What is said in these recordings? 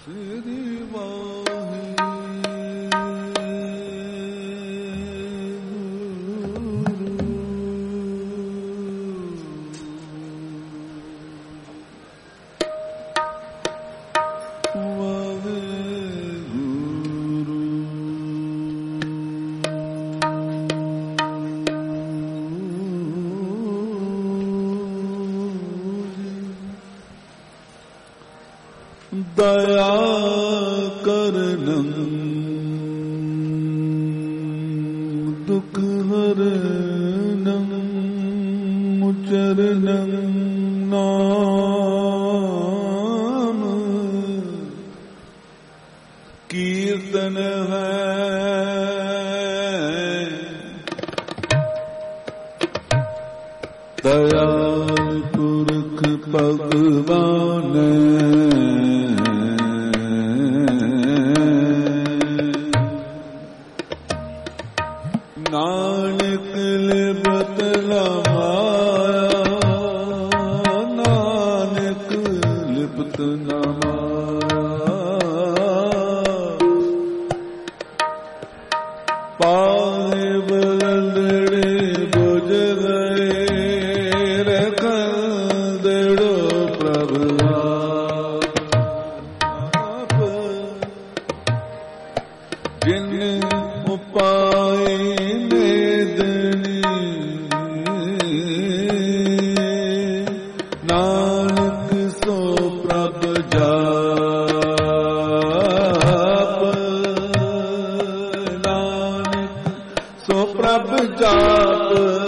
ਦਇਆ ਕਰਨੰ ਦੁਖ ਹਰਨੰ ਮੁਚਰਨੰ ਨਾਮ ਕੀਰਤਨ ਹੈ ਦਇਆਲ ਪੁਰਖ ਭਗਵਾਨ ਨਾਨਕ ਲਿਪਤ ਲਮਾਇਆ ਨਾਨਕ ਲਿਪਤ ਲਮਾਇਆ ਪਾਏ ਬਲੜੇ ਬੁਝ ਗਏ ਰਖੰਦੜੋ ਪ੍ਰਭ ਆਪ ਜਿਨ ਉਪਾਏ ਨਾਨਕ ਸੋ ਪ੍ਰਭ ਜਾਪ ਨਾਨਕ ਸੋ ਪ੍ਰਭ ਜਾਪ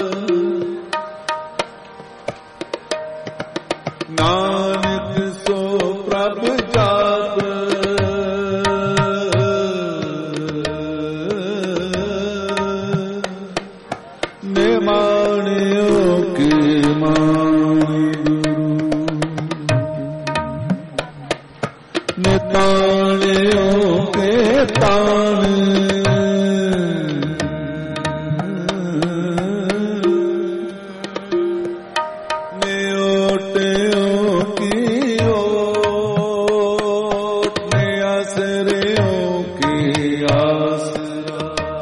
ਨਾਨਕ ਸੋ ਪ੍ਰਭ ਜਾਪ ਨਿਮਾਣਿਓ ਕੀ ਮਾਣੀ ਨਿਤਾਣਿਓ ਕੇ ਤਾਣ ਨਿਓਟਿਓ ਕੀ ਓਟ ਨਿਆਸਰਿਓ ਕੀ ਆਸਰਾ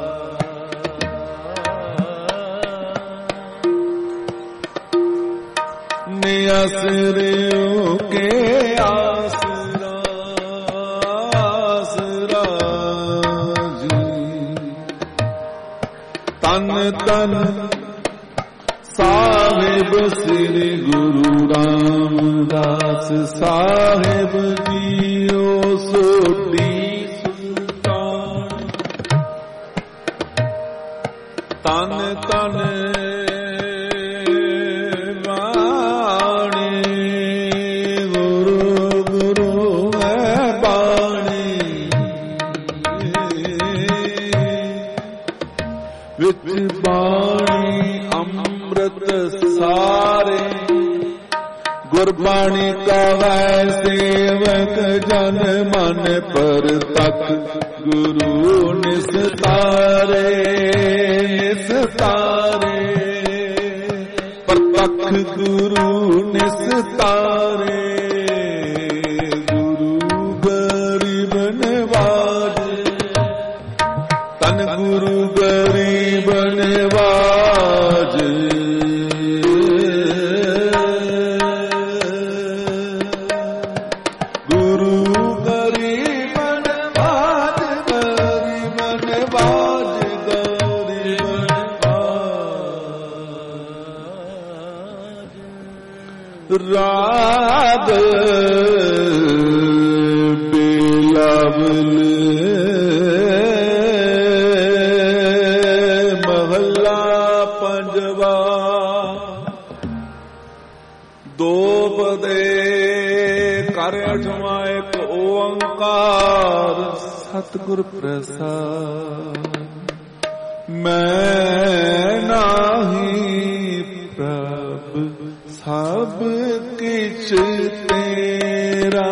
ਨਿਆਸਰਿਓ ਕੇ ਆਸਰਾ ਆਸਰਾ ਜੀ ਤਨ ਤਨ ਸਾਹਿਬ ਸ੍ਰੀ ਗੁਰੂ ਰਾਮਦਾਸ ਸਾਹਿਬ ਜੀਓ ਸੋਢੀ ਸੁਲਤਾਨ ਤਨ ਤਨ ਵਿੱਚ ਬਾਣੀ ਅੰਮ੍ਰਿਤ ਸਾਰੇ ਗੁਰਬਾਣੀ ਕਹੈ ਸੇਵਕ ਜਨ ਮਨ ਪਰਤਕ ਗੁਰੂ ਨਿਸਤਾਰੇ ਨਿਸਤਾਰੇ ਪਰਤਕ ਗੁਰੂ ਨਿਸਤਾਰੇ ਗੁਰੂ ਗਰੀਬ ਨਵਾਜ ਤਨ ਗੁਰੂ ਗਰੀਬ ਨਵਾਜ ਗੁਰੂ ਗਰੀਬ ਨਵਾਜ ਗਰੀਬ ਨਵਾਜ ਗਰੀਬ ਨਵਾਜ ਰਾਗ ਬਿਲਾਵਲ ਦੋ ਪਦੇ ਕਰ ਅਠਵਾਂ ਇੱਕ ਓੰਕਾਰ ਸਤਿਗੁਰ ਪ੍ਰਸਾਦ ਮੈਂ ਨਾਹੀ ਪ੍ਰਭ ਸਭ ਕਿਛ ਤੇਰਾ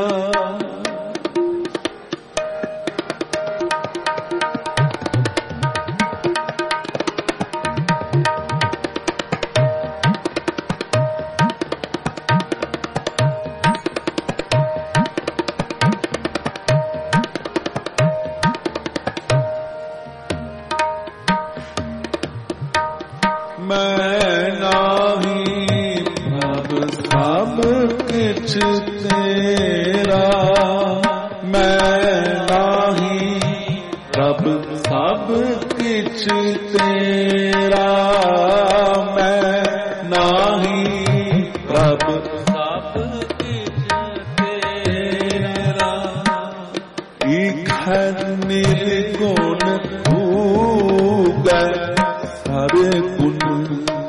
मैं नाही प्रभ सब किछ तेरा, मैं नाही प्रभ सब किछ तेरा। ईखर निर्गुण भूगै हर गुण,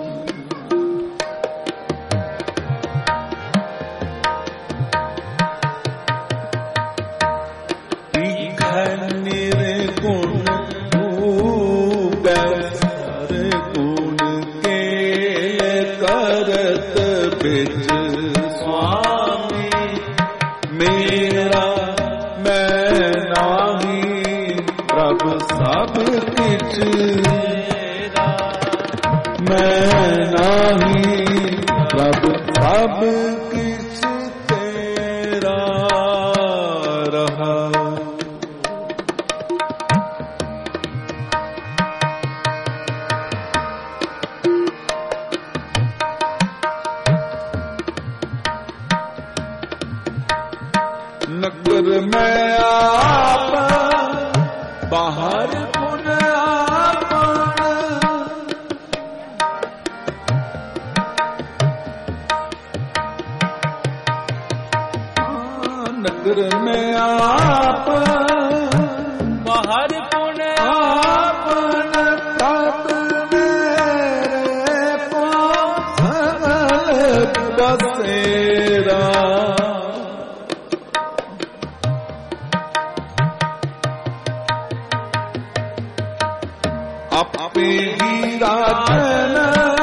सब किछ तेरा रहा। नगर में आप बाहर पुन नगर में आप बाहर पुन आपन, तब मेरे पास बसेरा। आपे ही राजन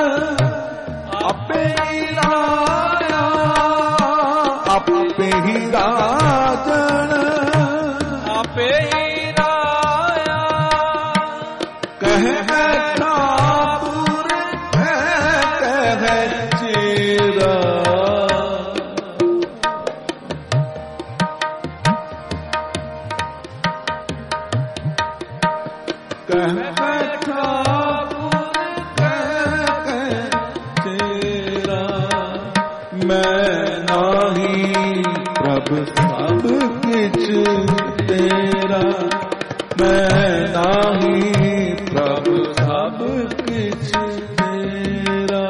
आपे ही लाया, आपे ही राजन आपे ही राया। कह ठाकुर कह चेरा, कह मैं नाही प्रभ सब किछ तेरा, मैं नाही प्रभ सब किछ तेरा,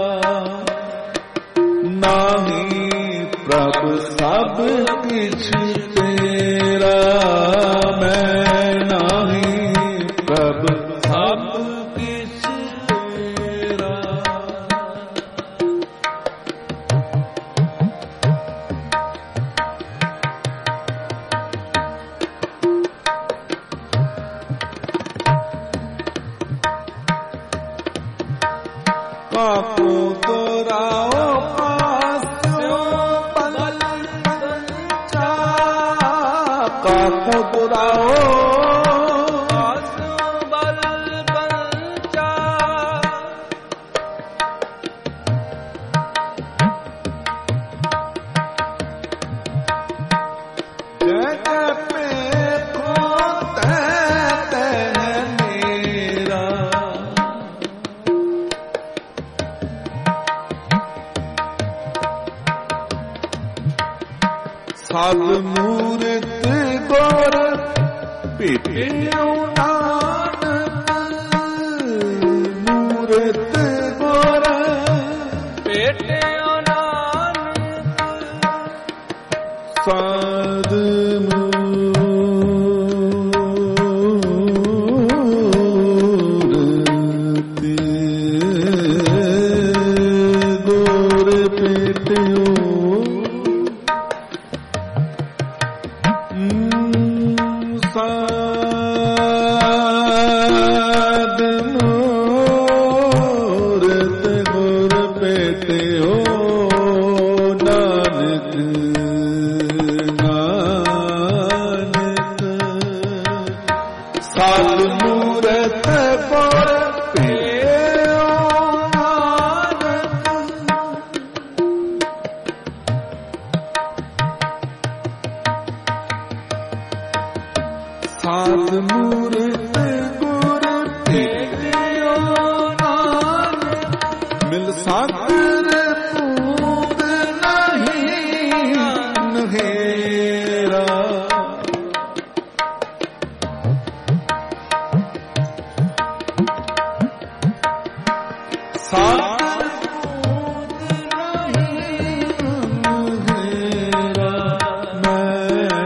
नाही प्रभ सब किछ तेरा, मैं नाही प्रभ सब किछ तेरा। काको तोराओ पास्यो बल पंचा, काको तोराओ पास्यो बल पंचा। जय पे खोते मेरा, साध मूरत गौर पेटियो नानक, मूरत गौर पेटियो नानक। साध मूरत गौर पेटियो, साध मूरत गौर पेटियो नानक। साध मूरत गौर पेटियो नानक, मिल सागर पूत नहीं नहेरा।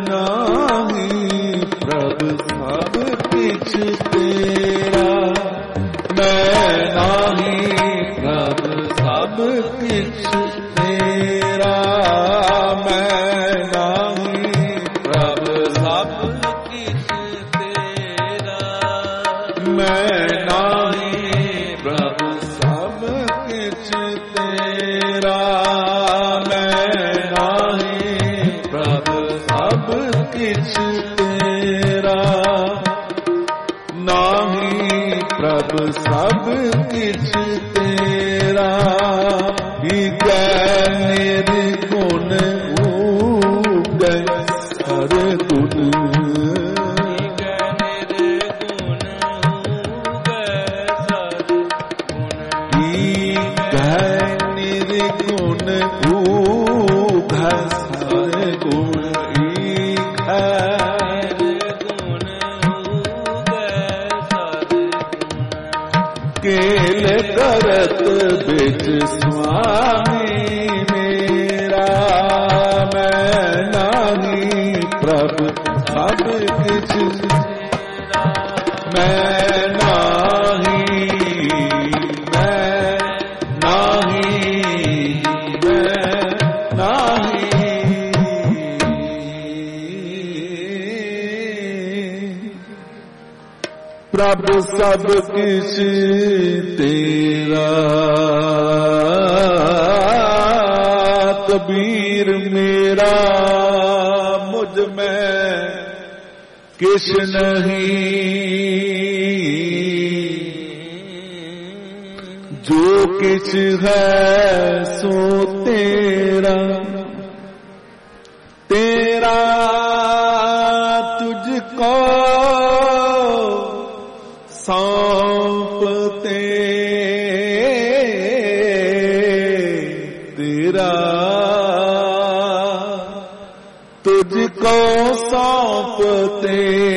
ਨਾਹੀ ਪ੍ਰਭ ਸਭ ਕਿਛ ਤੇਰਾ। ਮੈਂ ਨਾਹੀ ਪ੍ਰਭ ਸਭ ਕਿਛ ਤੇਰਾ। ਮੈਂ ਨਾਹੀ ਪ੍ਰਭ ਸਭ ਕਿਛ ਤੇਰਾ। ਮੈਂ ਨਾਹੀ ਪ੍ਰਭ ਸਭ ਕਿਛ ਤੇਰਾ। ਮੈਂ ਨਾਹੀ ਪ੍ਰਭ ਸਭ ਕਿਛ ਤੇਰਾ। ਨਾਹੀ ਪ੍ਰਭ ਸਭ ਕਿਛ ਤੇਰਾ। ਈਕੈ ਨਿਰਗੁਣ ਊਗੈ ਸਰਗੁਣ। ਈਕੈ ਨਿਰਗੁਣ ਊਗੈ ਸਰਗੁਣ। ਈਕੈ ਨਿਰਗੁਣ ਊਗੈ ਸਰਗੁਣ। ਈਕੈ ਨਿਰਗੁਣ ਊਗੈ ਸਰਗੁਣ। ਕੇਲ ਕਰਤ ਬਿਚ ਸੁਆਮੀ ਮੇਰਾ। ਮੈਂ ਨਾਹੀ ਪ੍ਰਭ ਸਭ ਕਿਛ ਤੇਰਾ। ਮੈਂ ਨਾਹੀ ਮੈਂ ਨਾਹੀ ਮੈਂ ਨਾਹੀ। ਪ੍ਰਭ ਸਭ ਕਿਛ ਤੇਰਾ। ਕਬੀਰ ਮੇਰਾ ਮੁਝ ਮੈਂ ਕਿਛ ਨਹੀਂ। ਜੋ ਕਿਛ ਹੈ ਸੋ ਤੇਰਾ। ਤੇਰਾ ਤੁਝ ਕੋ ਸੌਂਪਤੇ। ਤੇਰਾ ਤੁਝ ਕੋ ਸੌਂਪਤੇ।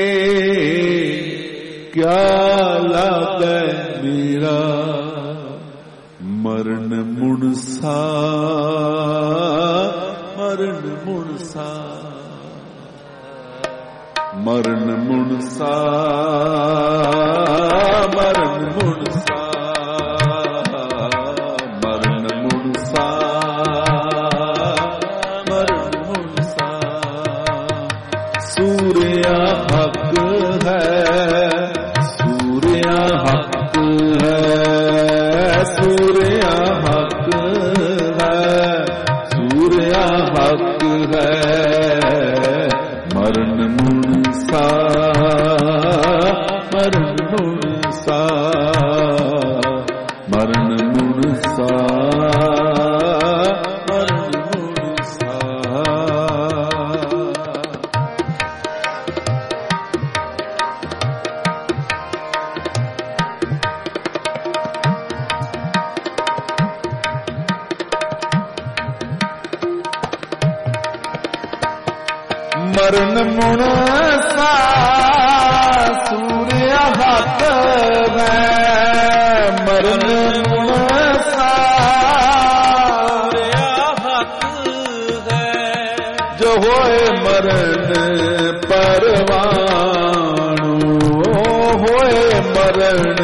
ਕਿਆ ਲਾਗੈ ਮੇਰਾ ਮਰਨ ਮੁਣਸਾ। ਮਰਨ ਮੁਣਸਾ। ਮਰਨ ਮੁਣਸਾ। ਮਰਨ ਮੁਣਸਾ। ਮਰਨ ਮੁਣਸਾ। ਮਰਨ ਮੁਣਸਾ। ਸੂਰਿਆ ਹੱਕ ਹੈ। ਸੂਰਿਆ ਹੱਕ ਹੈ। ਸੂਰਿਆ ਹੱਕ ਹੈ। ਸੂਰਿਆ ਹੱਕ ਹੈ। ਮਰਨ ਮੁਣਸਾ। ਮਰਨ ਮੁਣਸਾ। ਮਰਨ ਮੁਣਸਾ। ਮਰਨ ਮੁਣਸਾ। ਮਰਨ ਮੁਣਸਾ। ਸੂਰਿਆ ਹੱਥ ਹੈ। ਮਰਨ ਮੁਣਸਾ। ਸੂਰਿਆ ਹੱਥ ਹੈ। ਜੋ ਹੋਏ ਮਰਨ ਪਰਵਾਣੂ। ਹੋਏ ਮਰਨ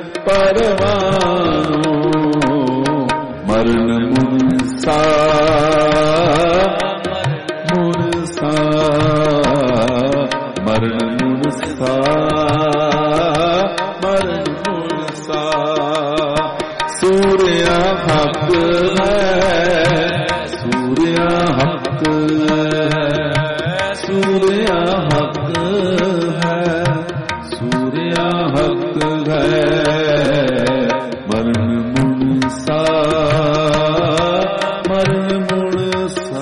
ਪਰਵਾਣੂ। ਮਰਨ ਮੁਣਸਾ। ਮਰਨ ਮੁਣਸਾ। ਮਰਨ ਮੁਣਸਾ। ਸੂਰਿਆ ਹੱਕ ਹੈ। ਸੂਰਿਆ ਹੱਕ ਹੈ। ਸੂਰਿਆ ਹੱਕ ਹੈ। ਸੂਰਿਆ ਹੱਕ ਹੈ। ਮਰਨ ਮੁਣਸਾ। ਮਰਨ ਮੁਣਸਾ।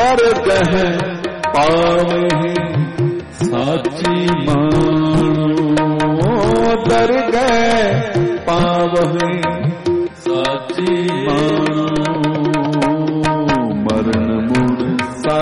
ਦਰਗਹ ਪਾਵਹਿ ਸਾਚੀ ਮਾਣੋ ਦਰਗਹ ਪਾਵਹਿ ਸਾਚੀ ਮਾਣੋ ਮਰਨ ਮੁਰਸਾ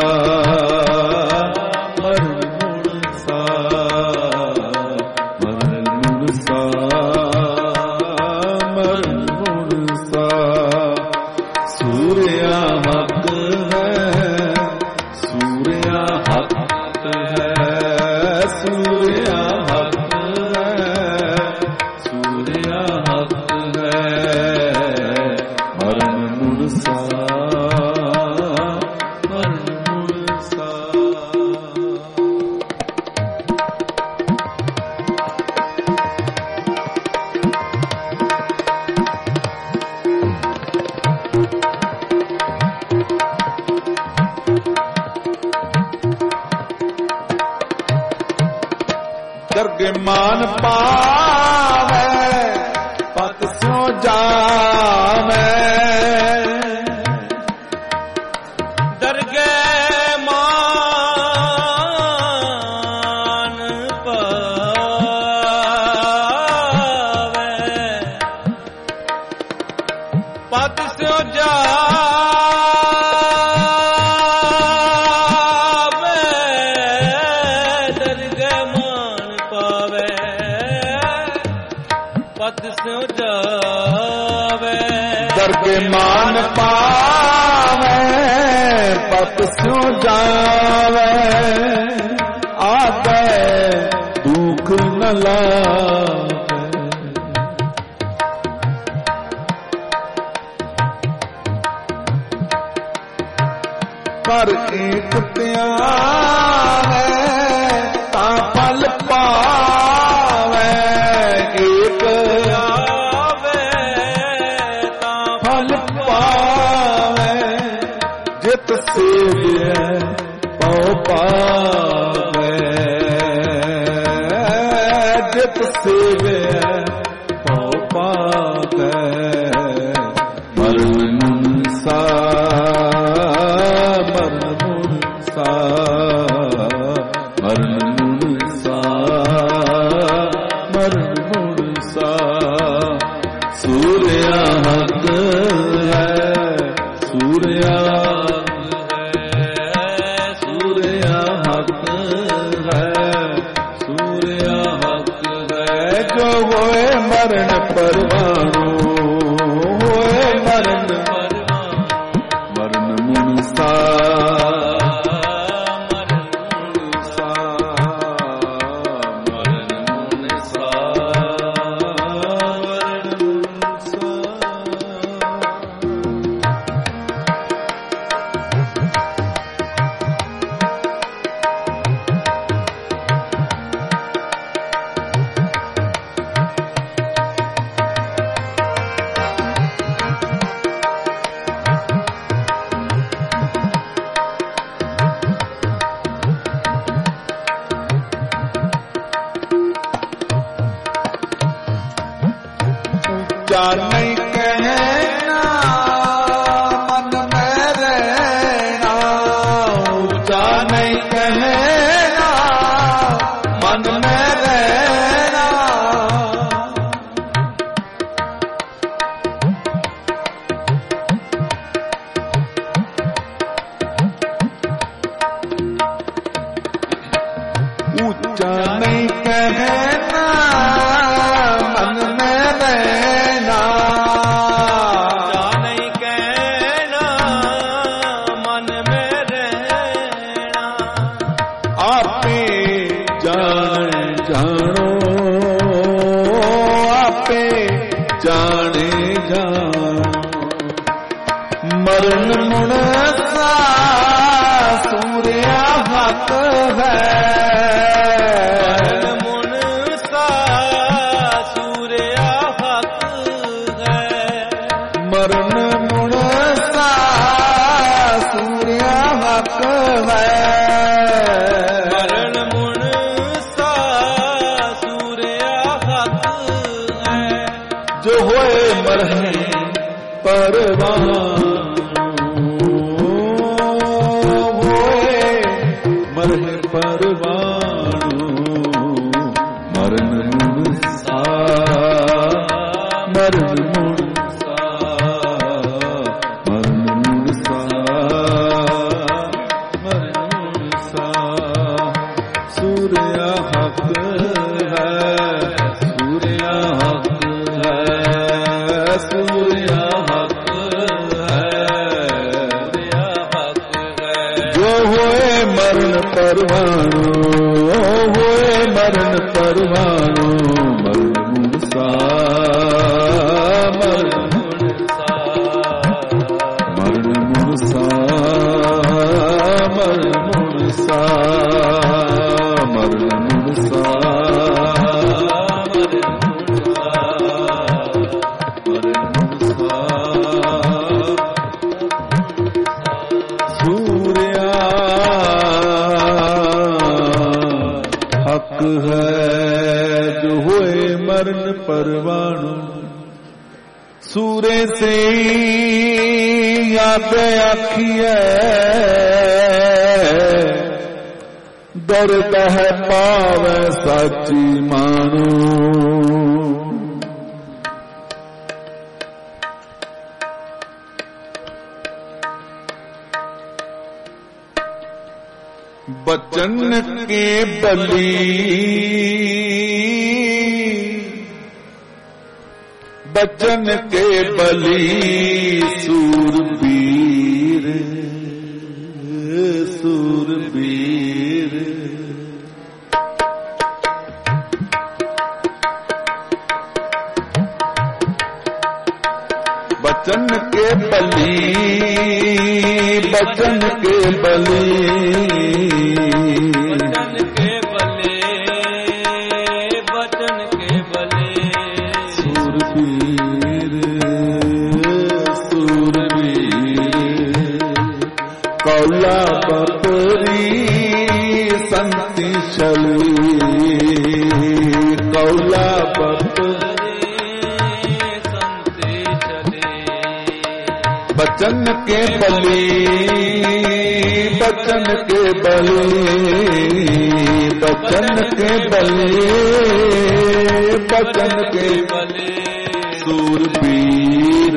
ਦਰਗਹਿ ਮਾਨ ਪਾਵੈ ਪਤ ਸਿਉ ਜਾਵੈ ਦਰਗਹਿ ਮਾਨ ਪਾਵੈ ਪਤ ਸਿਉ ਦਰਗਹਿ ਮਾਨ ਪਾਵੈ ਪਤ ਸਿਉ ਜਾਵੈ ਆਗੈ ਦੁਖ ਨ ਲਾਵੈ ਕਰ ਏਕ ਧਿਆਵੈ ਤਾਂ ਫਲ ਪਾਵੈ ਏਕ ਜਿਤ ਸੇਵਿਐ ਪਉ ਪਾਵੈ ਜਿਤ ਸੇਵਿਐ ਪਉ ਪਾਵੈ ਮਰਨ ਮੁਨਸਾ ਮਰਨ ਮੁਨਸਾ ਮਰਨ ਮੁਨਸਾ ਮਰਨ ਮੁਨਸਾ ਸੂਰਿਆ ਹੱਕ ਹੈ ਸੂਰਿਆ ਮਰਨ ਪਰਵਾਣੋ ਹੋਏ ਮਰਨ ਮਰਨ ਮੁਨਸਾ ਮਰਨ ਮੁਨਸਾ ਮਰਨ ਮੁਨਸਾ ਮਰਨ ਮੁਨਸਾ ਨਹੀਂ ਕਹਿਣਾ ਮਨ ਮੈਂ ਰਹਿਣਾ ਉੱਚਾ ਨਹੀਂ ਕਹਿਣਾ ਮਨ ਮੈਂ ਰਹਿਣਾ ਉੱਚਾ ਨਹੀਂ ਕਹਿਣਾ ਮਨ ਮੈਂ ਰਹਿਣਾ ਜਾਣੋ ਆਪੇ ਜਾਣੇ ਜਾਣੋ ਮਰਨ ਮੁਨਸਾ ਸੂਰਿਆ ਹੱਕ ਹੈ ਮਰਨ ਮੁਨਸਾ ਸੂਰਿਆ ਹੱਕ ਹੈ ਮਰਨ ਮੁਨਸਾ ਸੂਰਿਆ ਹੱਕ ਹੈ ਜੋ ਹੋਏ ਮਰਹਿ ਪਰਵਾਣੋ ਸੂਰਿਆ ਹੱਕ ਜੋ ਹੋਏ ਮਰਨ ਪਰਵਾਣੋ ਹੋਏ ਮਰਨ ਪਰਵਾਣੋ ਮਰਨ ਮੁਨਸਾ ਮਰਨ ਮੁਨਸਾ ਮਰਨ ਮੁਨਸਾ ਮਰਨ ਮੁਨਸਾ ਮਰਨ ਮੁਨਸਾ परवाणु सूरे से याद आखिए दर्द है पावे साची मानो बचन के बली बचन के बली सूरबीर सूरबीर बचन के बली बचन के बली कौला बपरी संति छली कौला बपरी संति छली बचन के बली बचन के बली बचन के बली बचन के बली सूरबीर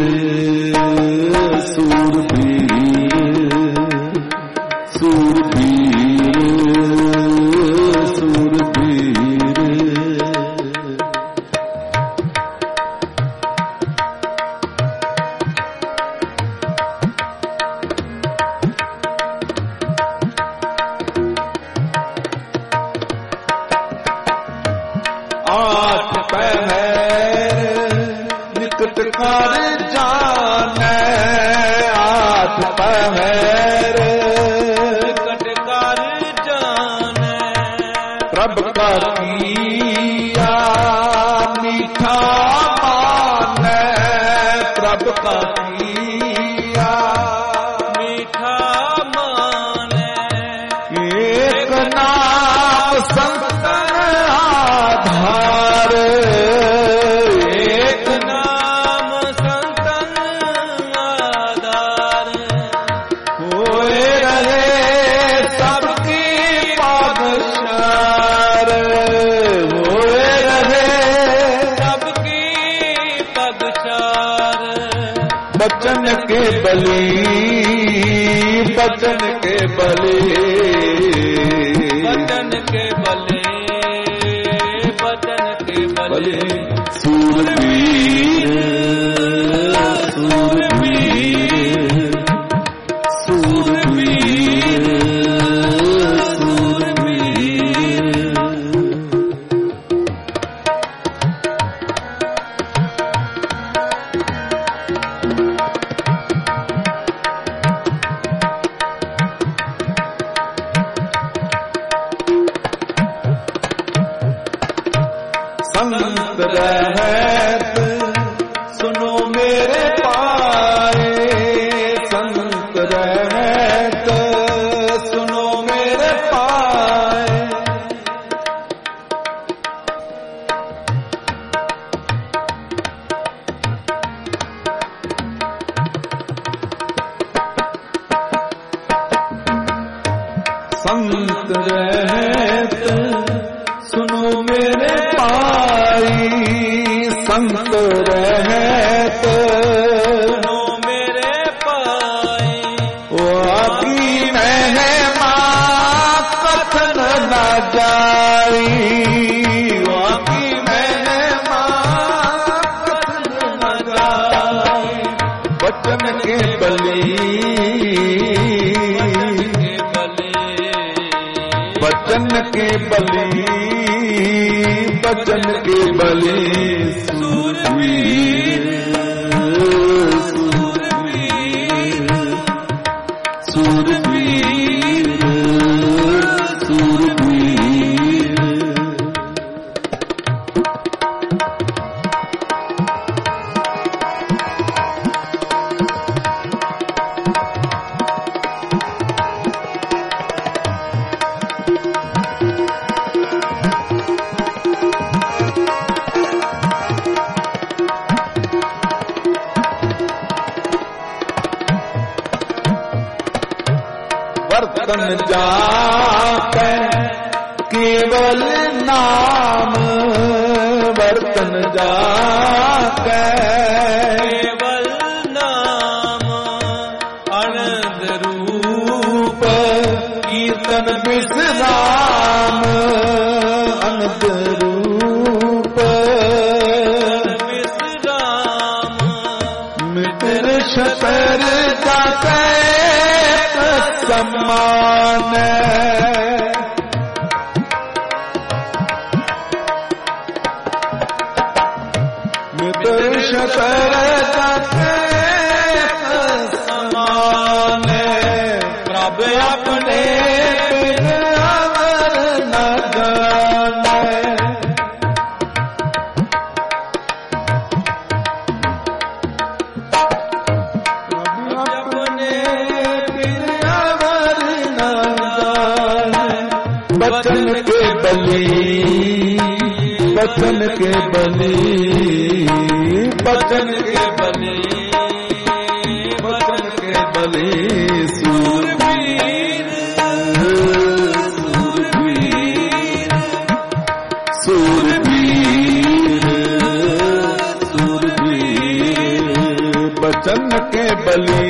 सूरबीर सूरबीर सूरबीर आठ पहर निकट कर जाने आठ पहर प्रभ का किया मीठा माने प्रभ का किया मीठा माने एक नाम संतन आधार एक नाम संतन आधार होए रहे सबकी पादशार होए रहे सबकी पगचार बचन के बली बचन के बली बचन के बली बचन के बली सूरबीर सूरबीर सूरबीर संत रहत सुनो मेरे पाए संत रहत सुनो मेरे पाए संत रहत सुनो मेरे पाई संत रहत सुनो मेरे पाई वो आकी महिमा कथन न जाई वो आकी महिमा कथन न जाई बचन के बली बचन के बली बचन के बली सूरवीर सूरवीर सूरवीर वर्तन जाते केवल नाम वर्तन जाते केवल नाम आनंद रूप कीर्तन विश्राम अनंत रूप विश्राम मित्र शतर जाते सम्मान मित्र शतर जाते सम्मान प्रभ अपने अमर न जाने बचन के बली बचन के बली बचन के बली बचन के बली सूरवीर सूरवीर सूरवीर सूरवीर बचन के बली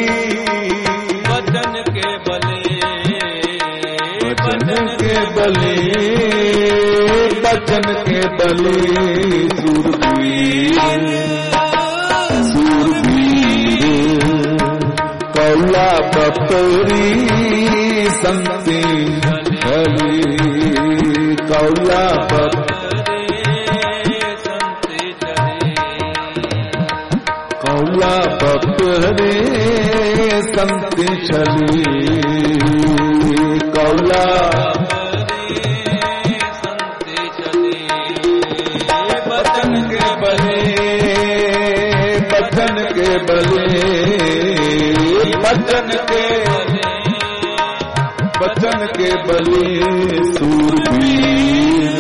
वचन के बले बचन के बली बचन के बली सूरवीर सूरवीर कौला बपरी संति हरि कौला कौला बपरे संति छली कौला बचन के बले बचन के बले बचन के बचन के बले सूरवीर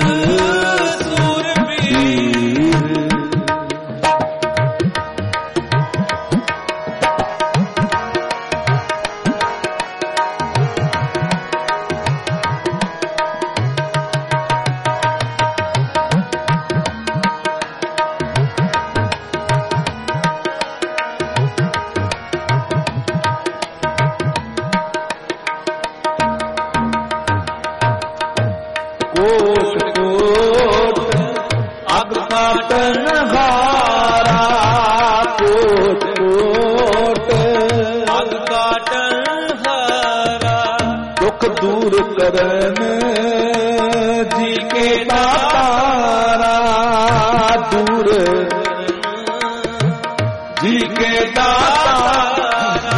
कोट कोट अग्निकाटन हारा कोट कोट अग्निकाटन हारा दुख दूर करन जी के दातारा दूर जी के दातारा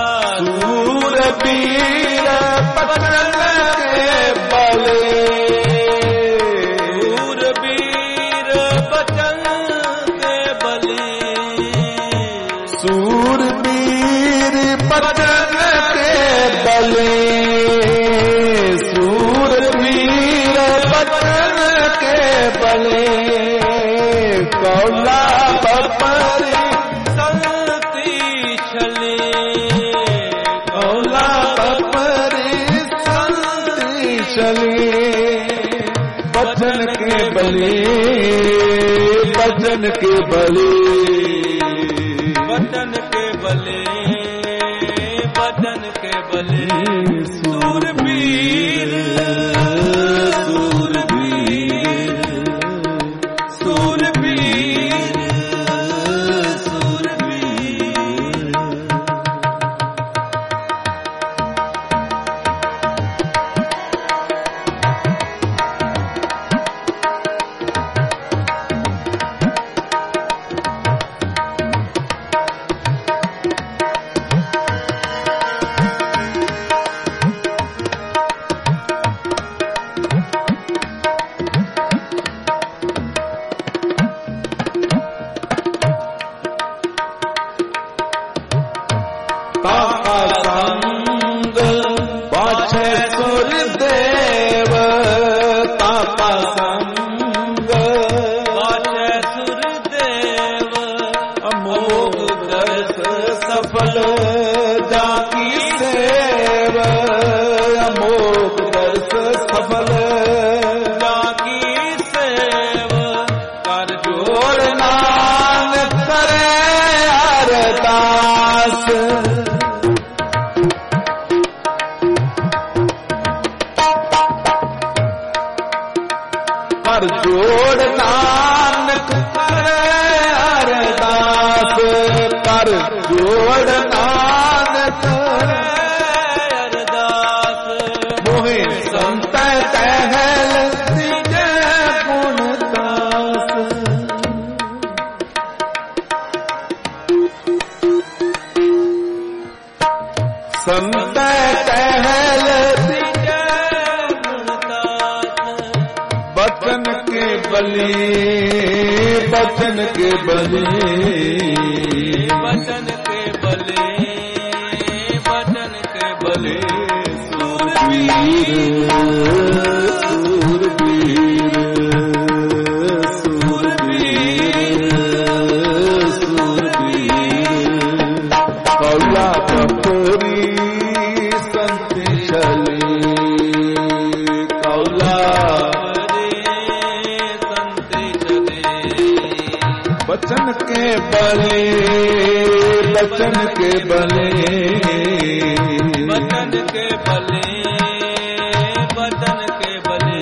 सूरवीर बचन के बले सूरवीर बचन के बले सूरवीर बचन के बले कौला बपरी संति छले कौला बपरी संति चले बचन के बले बचन के बले वचन के बले वचन के बले सूरवीर सूरवीर सूरवीर सूरवीर दर्श सफल जाकी सेव अमोघ दर्श सफल जाकी सेव कर जोड़ नानक करे अरदास कर जोड़ नानक करे अरदास कर जोड़ नानक अरदास मोहे संत टहल तिजे गुण दास संत टहल तिजे गुणदास बचन के बली बचन के बली वचन के बले वचन के बले सूरवीर सूरवीर सूरवीर कौला कपूरी संत चली कौला बचन के बले बचन के बले वचन के बले वचन के बले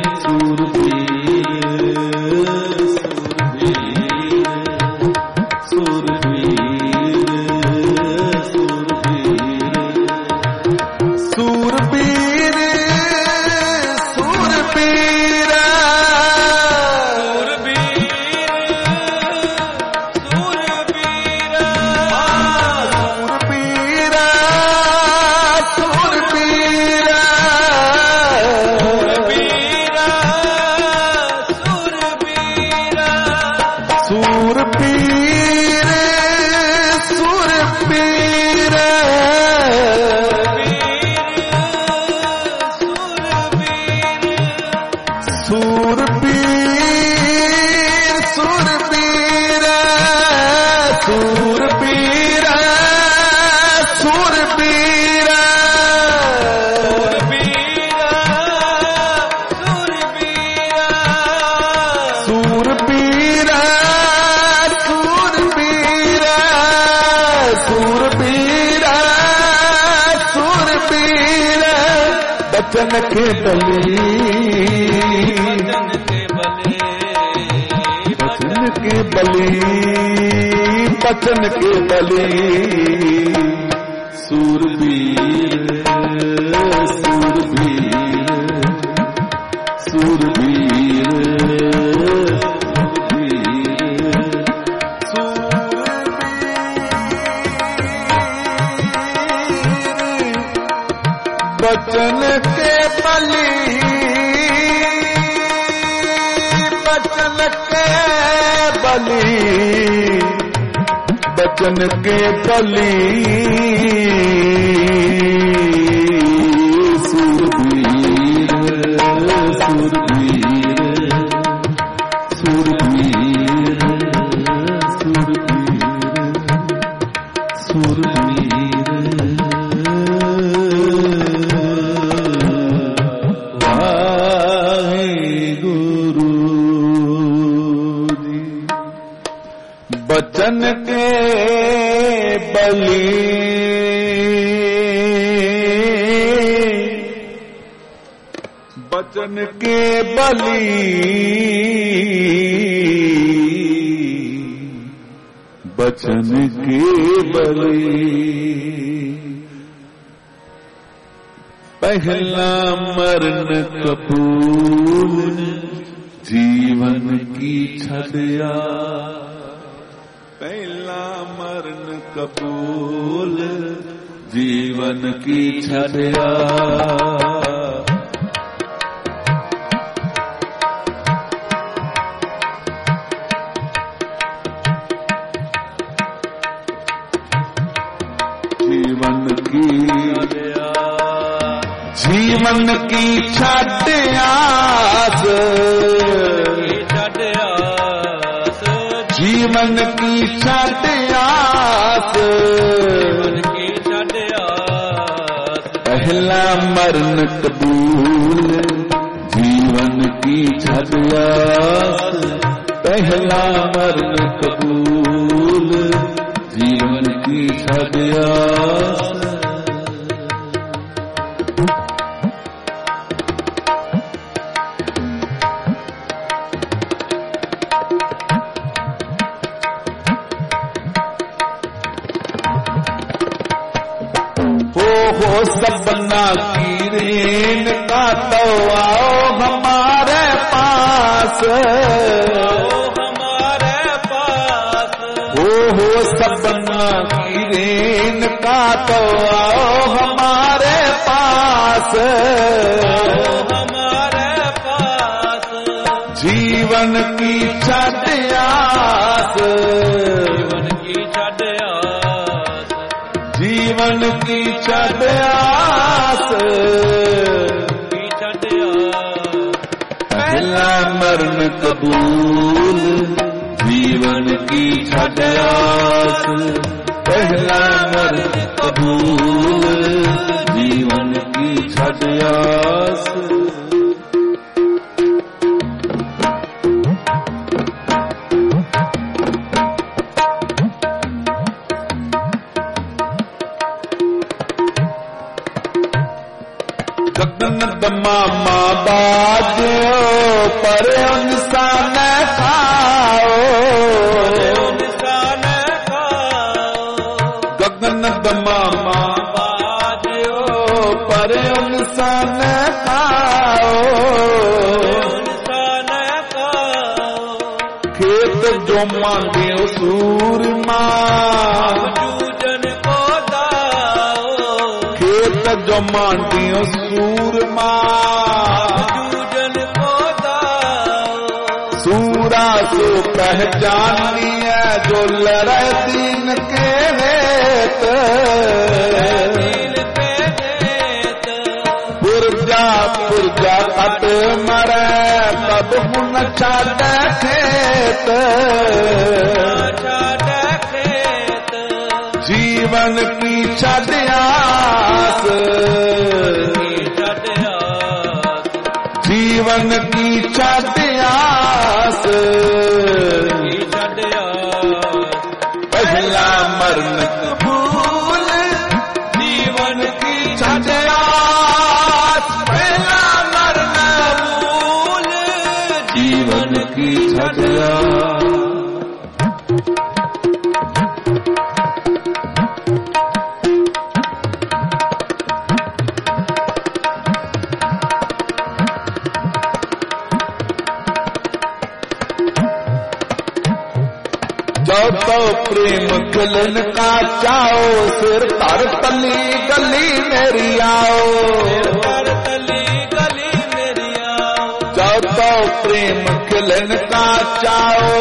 सूरवीर सूरवीर सूरवीर सूरवीर सूरवीर बचन के बली बचन के बली बचन के बली सूरवीर सूरवीर बचन के बली बचन के बली बचन के बली सूरवीर सूरवीर सूरवीर सूरवीर सूरवीर बचन के बली बचन के बली बचन के बली पहला मरण कपूर जीवन की छदिया पहला मरण कपूल जीवन की छदिया जीवन की छाटियास जीवन की छाटियास पहला मरण कबूल जीवन की छड़ आस पहला मरण कबूल जीवन की छड़ आस हो सबना की रीन का तो आओ हमारे पास हो सबना की रीन का तो आओ हमारे पास जीवन की छड़ आस जीवन की छड़ आस पहला मरण कबूल जीवन की छड़ आस पहला मरण कबूल जीवन की छड़ आस मामा बाजो पर इंसान खाओ गगन मामा बाजो पर इंसान खाओ खेत जो मांगे सूरमा जो मांडियो सूरमा सूरा सो पहचानी है जो लड़े दीन के हेत पुरजा पुरजा कट मरे तब मुन छाड़ खेत जीवन की छड़ आस जीवन की छड़ आस पहला मरण कबूल जीवन की छड़ आस पहला मरण कबूल जीवन की छड़ आस जो तो प्रेम खिलन का चाओ सिर तर तली गली मेरी आओ जो तो प्रेम खिलन का चाओ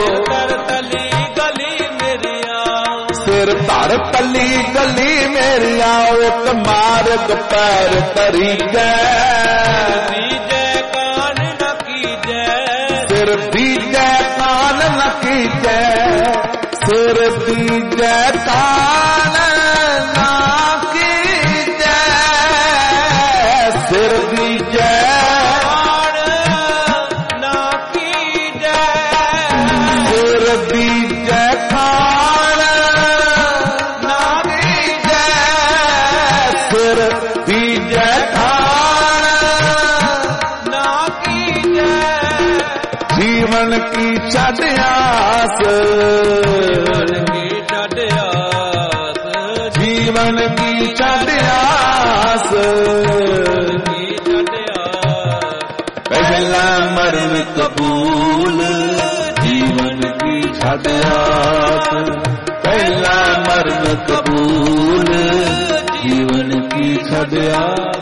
सिर तर तली गली मेरी आओ एक मार्ग पैर तरी सिर दीजे कान न कीजे सिर दीजे कान न कीजे सिर दीजे न कीजे सिर दीजे कान न कीजे सिर दीजे कान न कीजे जीवन की छड़ आस जीवन की छड़ आस पहला मरण कबूल जीवन की छड़ आस पहला मरण कबूल जीवन की छड़ आस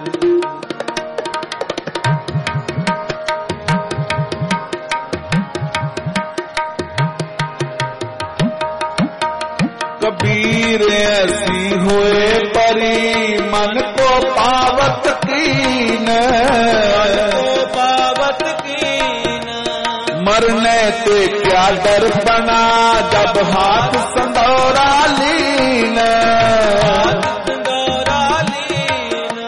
कबीर ऐसी हुए परी मन को पावत कीन मरने से क्या डर बना जब हाथ संदौरा लीन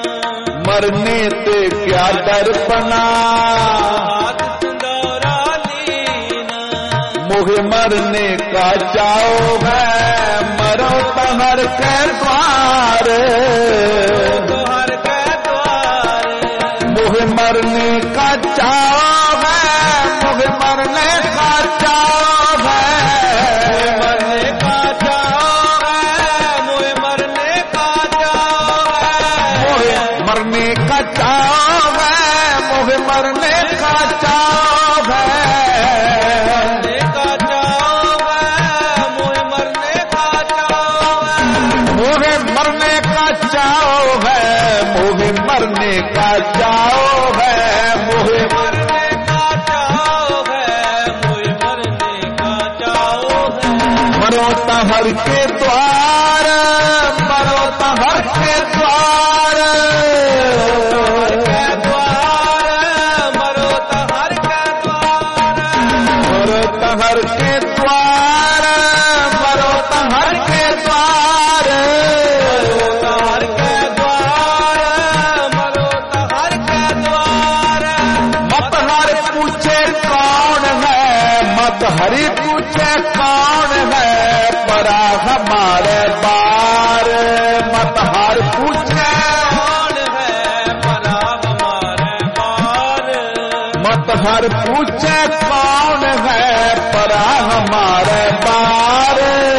दर्पणा हाथ सिंदूरा लीना मोहे मरने का चाओ है मरो तो हर के द्वार तो हर के द्वार मोहे मरने का चाओ है मोहे मरने का चाओ है मरने का चाव है मोहे मरने का चाव मोहे है मरने का चाव है मोहे मरने का चाव है मरने का चाव है मोहे मरने का चाव है मोहे मरने का चाव है मोहे मरने का चाव है मोहे मरने का चाव है मोहे मरने का चाव है मरो तहर के द्वार मरो तहर के द्वार के द्वार मरो तो हर के द्वार मरो तहर के द्वार मरो तहर के द्वार हर के द्वार मरो तो हर के द्वार मत हर पूछे कौन है मत हरि पूछे कौन है परा हमारे बार मत हर पूछे कौन है परा हमारे पार मत हर पूछे कौन है परा हमारे बार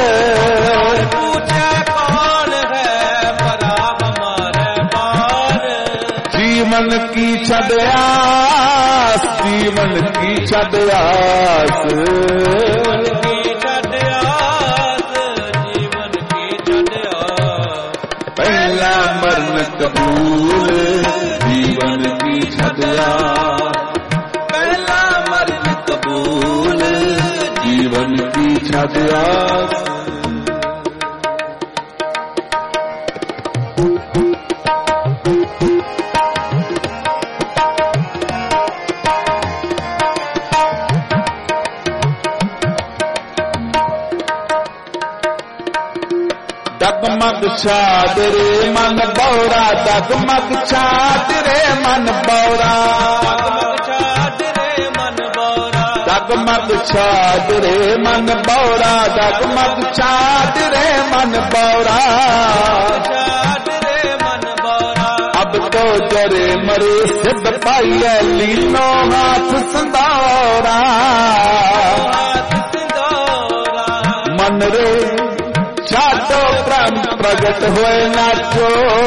पूछे कौन है परा हमारे पार जीवन की छदयास जीवन की छदयास जीवन की छठयास जीवन की छठयास पहला मरण कबूल जीवन की छदयास पहला मरण कबूल जीवन की छदयास डगमग छाद रे मन बौरा डगमग छाद रे मन बौरा डगमग छाद रे मन बौरा डगमग छाद रे मन बौरा डगमग छाद रे मन बौरा छाद रे मन बौरा अब तो जरे मरे सिद्ध पाइए लीनो हाथ संदौरा हाथ सिंदूरा मन रे छाटो प्रेम प्रगट होए नाचो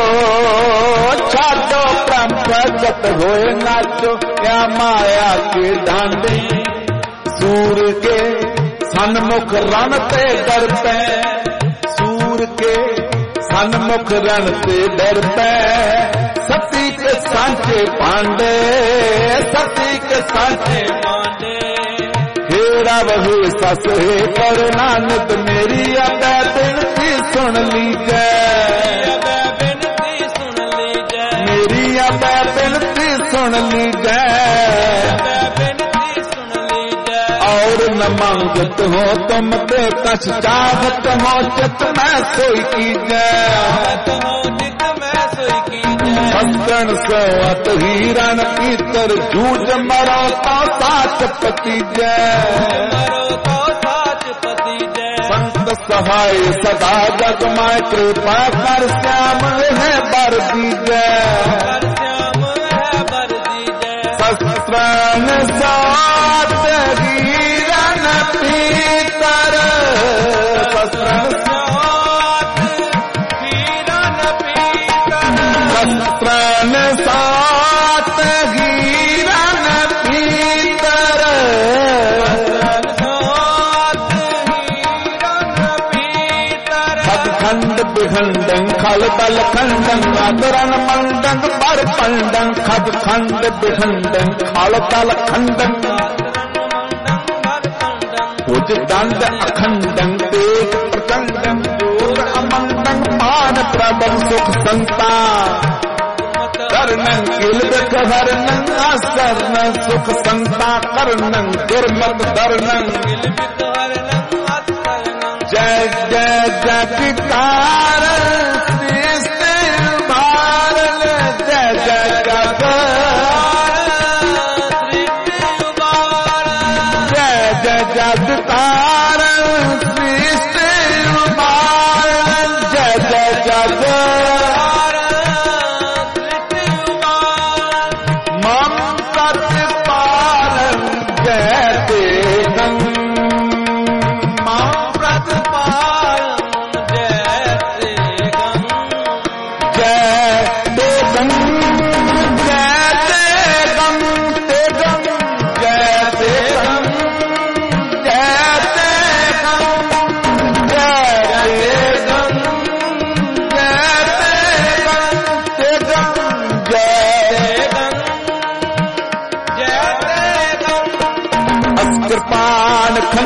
छाटो प्रेम प्रगट होए नाचो क्या माया के डांडे सूर के सन्मुख रण ते डर पे सूर के सन्मुख रण ते डर पे सती के सांचे पांडे सती के सांचे पांडे हेरा वही सस हे कर नानक मेरी अबै बिनती सुन लीजै बिनती सुन लीजै मेरी अबै बिनती सुन लीजै बिनती सुन लीजै और न मांगत हो तुम ते कछ चाहत हो चित में सोई कीजै हो जित मैं सोई कीजै शस्त्रन सोअत हीरन पीतर जूझ मरो तो साच पतीजै मरो तो साच पति जय संत सहाय सदा जग माय कृपा कर श्याम है बर दीजै कर श्याम है बर दीजै शस्त्रन सात हीरन पीतर शस्त्रन सात हीरन पीतर शस्त्रन सात हीरन पीतर सात हीरन पीतर खंड बिखंडं खल बल खंडं आदरन मंडं पर पंडं खद खंड बिखंडं खल बल खंडं भुज दंड अखंडं तेज प्रचंडं दूर अमंडं मान प्रबल सुख संता कर्णं किलबिक हरणं आसरणं सुख संता कर्णं दुर्मत धरणं जय जय जयकार श्री भारत जय जय जयकार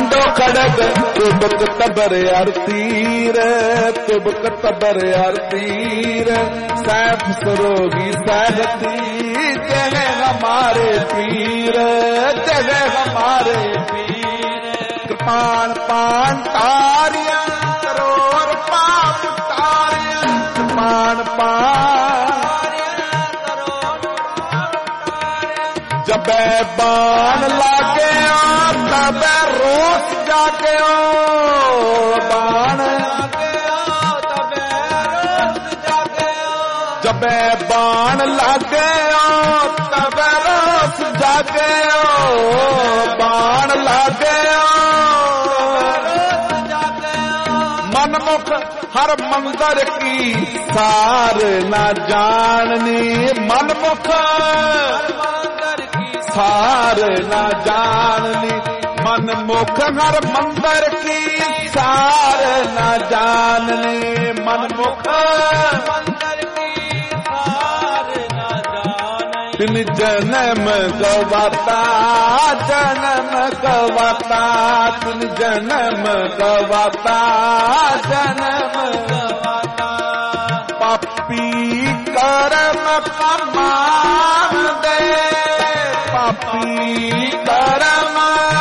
पांडो खड़ग तुबक तबर यार तीर, तुबक तबर यार तीर, सैफ सरोगी सहती जय हमारे पीर, जय हमारे पीर। कृपाण पान तारिया करोर पाप तारिया, कृपाण पान जबे बाण लागे तबे रोस जागे बाण तबे रोस जागे, जबे बाण लागे तबे रोस जागे, बाण लागे मनमुख हर मंदिर की सार न जाननी, मनमुख सार न जाननी, मनमुख हर मंदिर की सार न जाननी, मनमुख मंदिर की सार न जाननी। तिन जन्म गवाता जन्म गवाता, तिन जन्म गवाता जन्म गवाता, पापी कर्म कमान दे, पापी कर्म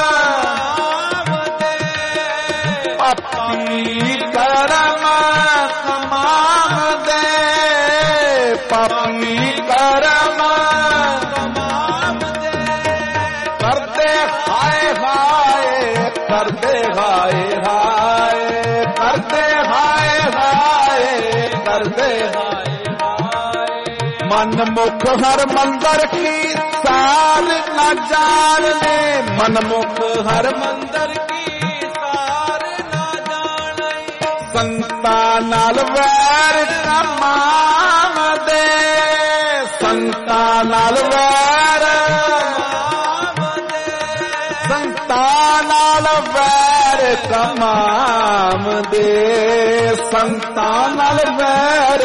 पापी कर्म कमान दे, पापी कर्म कमान दे, करते हाय हाय करते हाय हाय, करते हाय हाय करते हाय हाय। मनमुख हर मंदिर की सार न जानने, मनमुख हर मंदिर की सार न जाने, संता नाल वैर कमान दे, संता नाल वैर संता नाल वैर कमान दे, संता नाल वैर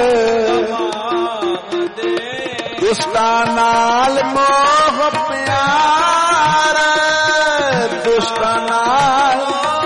दुष्टा नाल मोह प्यार, दुष्टा नाल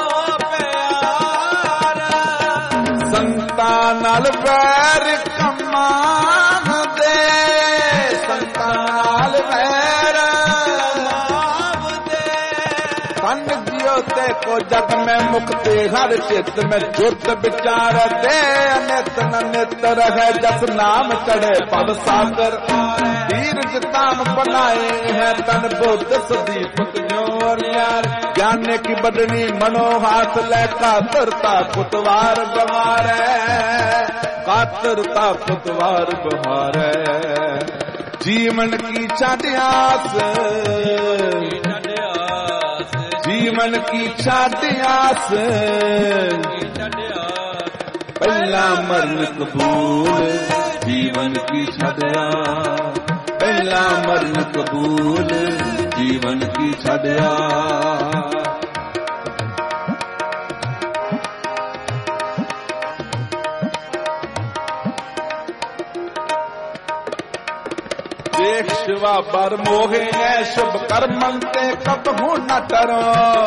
प्यार, संता नाल वैर कमान दे, संता नाल वैर दे। तन ज्योते को जग में मुक्ति हर चित्त में ज्योत विचार दे, अनित न नित रहे जस नाम चढ़े पद सागर, दीर्घ ताम बनाए हैं तन बुद्ध सदीपक जोर यार, ज्ञान की बदनी मनो हाथ ले कातरता पुतवार बहारे, कातरता पुतवार बहारे। जीवन की चाटियास जीवन की चाटियास, पहला मरण कबूल जीवन की छड़या, पहला मरण कबूल जीवन की छड़या। देख शिवा पर मोहे है शुभ कर्मन ते कब हूं न डरो,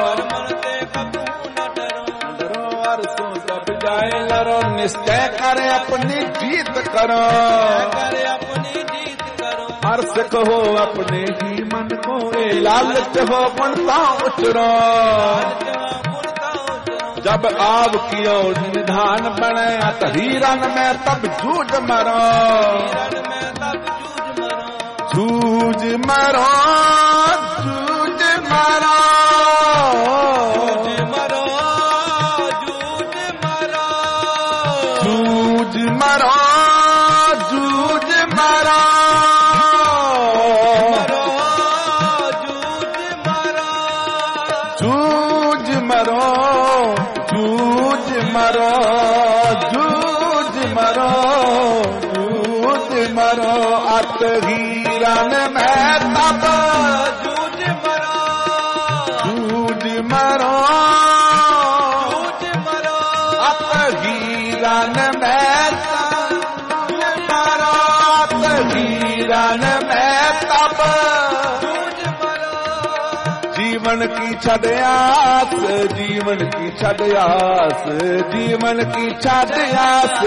डरो और सो सब जाए लरो, निश्चय करे अपनी जीत करो, हर सिख हो अपने ही मन को, लालच हो बनता उचरो, जब आव कियो निधान बने हीरन में तब जूझ मरो, जूझ मरो जूझ मरो जूझ मरो जूझ मरो जूझ मरो जूझ मरो जूझ मरो जूझ मरो अत हीरन में तब जूझ मरो जूझ मरो अत हीरन में तब मरो अत हीरन में तब जीवन की छड़ आस, जीवन की छड़ आस, जीवन की छड़ आस,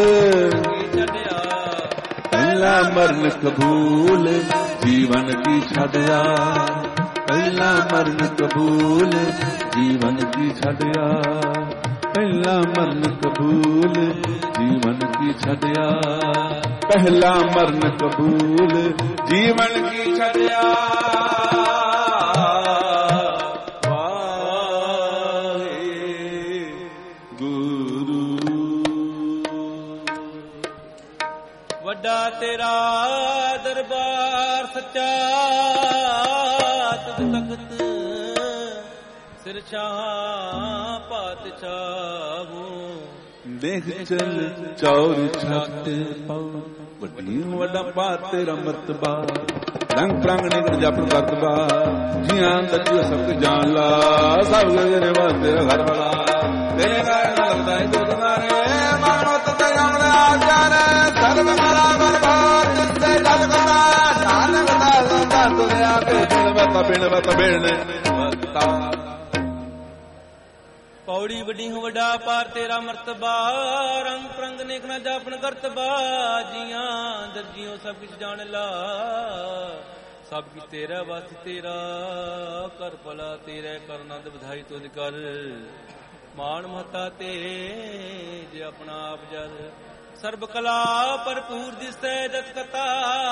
पहला मरण कबूल, जीवन की छड़ आस, पहला मरण कबूल, जीवन की छड़ आस, पहला मरण कबूल, जीवन की छड़ आस, पहला मरण कबूल, जीवन की छड़ आस। ਵੱਡਾ ਤੇਰਾ ਦਰਬਾਰ ਸੱਚਾ, ਤੁਧ ਤਖਤ ਸਿਰ ਸ਼ਾਹ ਪਾਤਸ਼ਾਹੂ। ਦੇਖ ਚਲ ਚੌਰ ਛੱਤ ਪਾਉ, ਵੱਡੀ ਵੱਡਾ ਪਾ ਤੇਰਾ ਮਰਤਬਾ, ਰੰਗ ਪ੍ਰੰਗ ਨਿਕਲ ਜਪਨ ਕਰਤਬਾ, ਜੀਆਂ ਦੱਜੋ ਸਭ ਜਾਣ ਲਾ, ਸਭ ਗਏ ਵਾ ਤੇਰਾ ਘਰ ਵਾਲਾ, ਤੇਰੇ ਘਰ ਲੱਗਦਾ ਏ ਦੁੱਧ ਮਾਰੇ, ਮਾਨੋ ਤੇ ਜਾਣਦਾ ਜਾਣ, ਸਰਬ ਮਾਰਾ ਬਰਬਾਦ ਤੇ ਜਲ ਕਰਾ, ਨਾਨਕ ਦਾ ਦੁਨੀਆ ਤੇ ਬਿਨ ਵਤ ਬਿਨ ਵਤਾ। ਪੌੜੀ ਵੱਡੀ ਹੋ ਵੱਡਾ ਪਾਰ ਤੇਰਾ ਮਰਤਬਾ, ਰੰਗ ਪ੍ਰੰਗ ਨੇਕ ਨਾ ਜਾਪਨ ਕਰਤਬਾ, ਜੀਆਂ ਦਰਜੀਓ ਸਭ ਕੁਛ ਜਾਣ ਲਾ, ਸਭ ਕੁਛ ਤੇਰਾ ਵਸ ਤੇਰਾ, ਕਰ ਭਲਾ ਤੇਰੇ ਕਰ ਆਨੰਦ ਵਧਾਈ ਤੁਧ ਕਰ, ਮਾਣ ਮਹਤਾ ਤੇ ਜੇ ਆਪਣਾ ਆਪ ਜਰ, ਸਰਬ ਕਲਾ ਭਰਪੂਰ ਦਿਸੈ ਜਸ ਕਤਾ,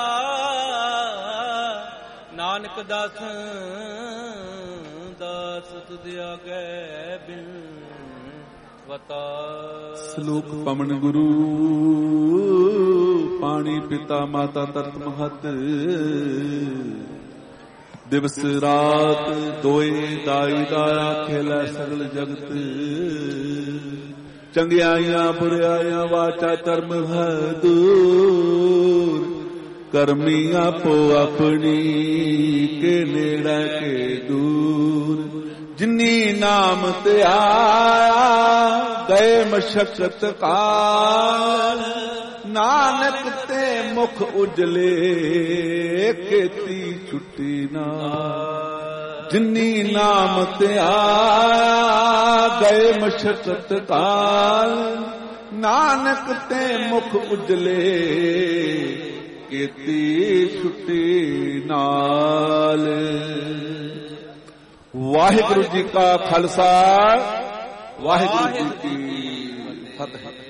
ਨਾਨਕ ਦਾਸ ਦਾਸ ਤੁਧ ਆਗੇ ਬਿਨ ਵਤਾ। ਸ਼ਲੋਕ ਪਵਨ ਗੁਰੂ, ਪਾਣੀ ਪਿਤਾ ਮਾਤਾ ਤਰਤ ਮਹਤ, ਦਿਵਸ ਰਾਤ ਦੋਏ ਦਾਈ ਦਾਇਆ, ਖੇਲਾ ਸਗਲ ਜਗਤ, ਚੰਗਿਆਈਆਂ ਬੁਰਿਆਈਆਂ ਵਾਚਾ ਧਰਮ ਹੈ ਦੂਰ, ਕਰਮੀ ਆਪੋ ਆਪਣੀ ਕੇ ਨੇੜਾ ਕੇ ਦੂਰ, ਜਿਨੀ ਨਾਮ ਤੇ ਆਇਆ ਗਏ ਮਸ਼ਕਤ ਕਾਲ, ਨਾਨਕ ਤੇ ਮੁਖ ਉਜਲੇ ਕੀਤੀ ਛੁੱਟੀ ਨਾ, ਜਿਨੀ ਨਾਮ ਤੇ ਆਇਆ ਗਏ ਮਸ਼ਕਤ ਕਾਲ, ਨਾਨਕ ਤੇ ਮੁਖ ਉਜਲੇ ਕੀਤੀ ਛੁੱਟੀ ਨਾਲ। ਵਾਹਿਗੁਰੂ ਜੀ ਕਾ ਖਾਲਸਾ, ਵਾਹਿਗੁਰੂ ਜੀ ਕੀ ਫਤਿਹ।